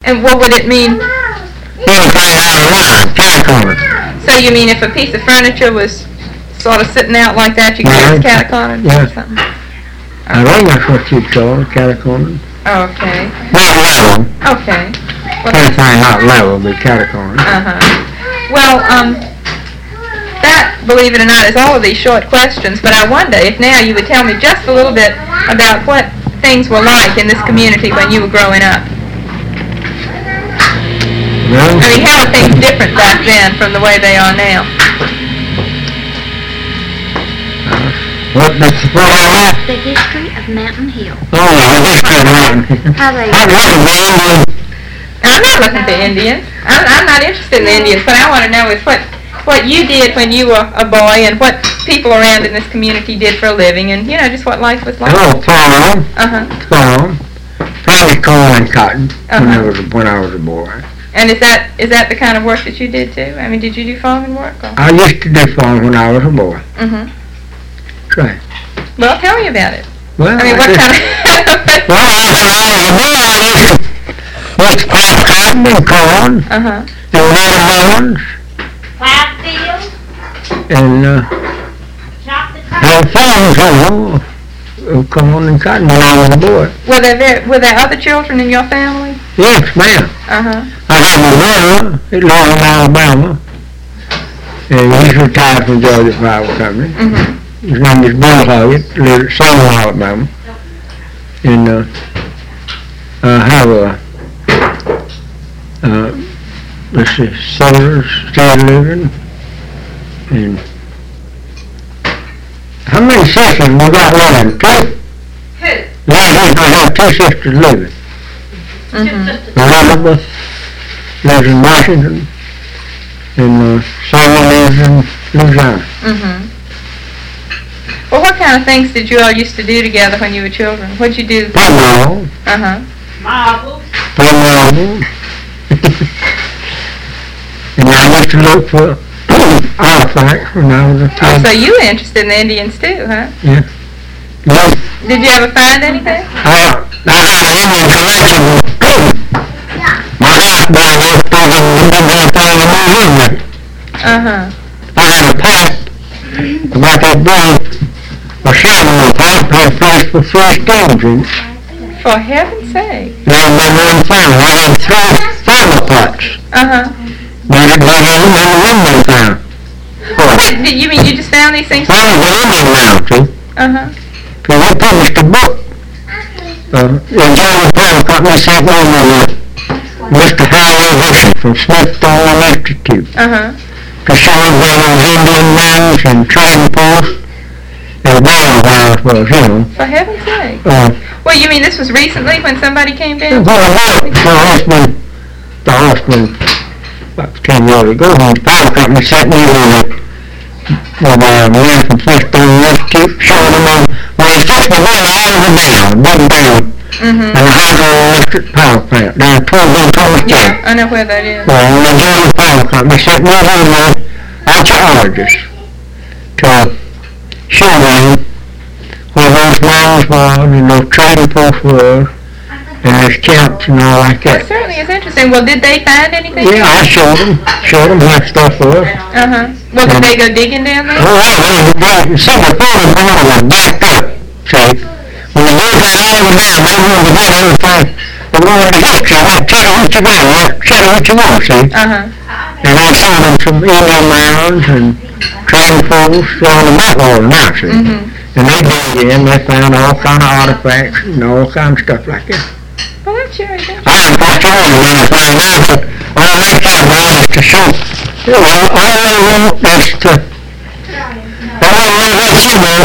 And what would it mean? Anything out of line, catty-corner. So you mean if a piece of furniture was sort of sitting out like that, you could say it's catty-cornered or something? I think that's what you'd call it, catty-cornered. Okay. Not level. Okay. Well, Anything not level, but catty-cornered. Well, that, believe it or not, is all of these short questions, but I wonder if now you would tell me just a little bit about what things were like in this community when you were growing up. Well, I mean, how are things different back then from the way they are now? what I like? The history of Mountain Hill. Oh, the history of Mountain Hill. How they I'm not looking for Indians. I'm not interested in the Indians. What I want to know is what you did when you were a boy and what people around in this community did for a living and, just what life was like. Oh, farm. Farm. Probably corn and cotton when I was a boy. And is that the kind of work that you did too? I mean, did you do farming work? Or? I used to do farm when I was a boy. That's right. Well, tell me about it. Well, I mean, what kind of... Well, I used to plant cotton and corn. And watermelons. Plow fields. And Chop the had farms, of corn and cotton when I was a boy. Were there other children in your family? Yes, ma'am. I have a brother. He lives in Alabama. And he's retired from Georgia Power Company. His name is Bill Hoggett. Lives at Selma, Alabama. And I have let's see, soldiers still living. And how many sisters we got living? Two? Who? I have two sisters living. Elizabeth lives in Washington, and Sarah lives in Louisiana. Well, what kind of things did you all used to do together when you were children? What'd you do? Play marbles. marbles. Play marbles. And I used to look for artifacts when I was a kid. So you were interested in the Indians too, huh? Yeah. Yes. Did you ever find anything? I got an Indian collection. My houseboy was talking Indian everything in the museum. I had a pipe about that big, a shallow pipe had a place for 3 stones in it. For heaven's sake. Now my mom found it. I had 3 flower pots. Now the women found. Wait, you mean you just found these things? Well, the women found too. Because they published a book. The Georgia Power Company sent me with Mr. Howard Hershey from Smithsonian Institute. To show where those Indian names and trading posts and wildfires was, For heaven's sake. Well, you mean this was recently when somebody came down? The husband, about 10 years ago, when the power company sent me with a man from Smithsonian Institute showing them where it's just the way all of the down, and the hydroelectric power plant down toward Yeah, I know where that is. Well, the Georgia Power Company sent me with archaeologists to show them where those mines were and those trading posts were and those camps and all like that. That certainly is interesting. Well, did they find anything? Yeah, I showed them what stuff was. Well, did they go digging down there? Oh, yeah, see, the farm was backed up, see. When they moved that island down, they wanted to get everything. They wanted to get you, tell them what you got, tell them what you want, see. And I showed them some Indian mounds and trading posts on the map all now, see. And they dug in, they found all kind of artifacts and all kind of stuff like that. Well, that's sure is interesting. I haven't got to when I find out, but all they care about is to show, all they want is to, all they want is to know,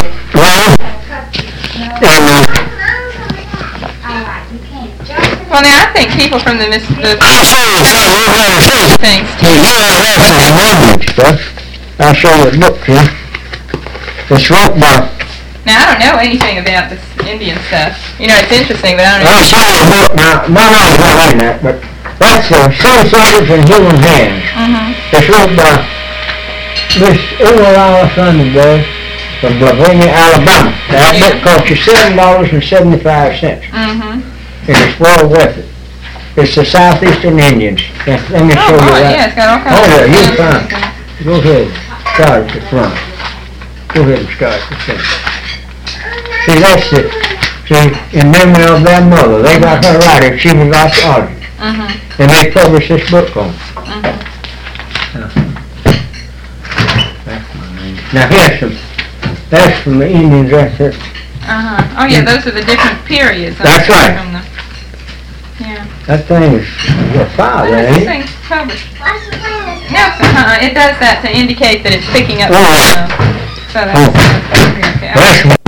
Well, now I think people from the Mississippi I'll show you something, things. I'll show you a book here. It's wrote by, Now, I don't know anything about this Indian stuff. It's interesting, but I don't know. I'll show you a book, now, my mind's not in that, but that's Sun Soldiers in Human Hands. It's wrote by Miss Emerald Sunday from Lavinia, Alabama. That book cost you $7.75. And it's well worth it. It's the Southeastern Indians. Let me Oh, show you boy, that. yeah, it's got all kinds Oh, of. yeah, you're fancy fine. things. Go ahead, start at the front. Go ahead and start at the front. See, that's it. See, in memory of their mother, they got her right here, she was archaeologist. Mm-hmm, And they published this book on it. mm-hmm. Now here's some, that's from the Indians, that's it. Uh-huh. Oh, yeah, those are the different periods. That's right. From the, yeah. That thing is a file, Where is this ain't it? thing published? Nelson, it does that to indicate that it's picking up. Oh. So Oh. that's, okay. That's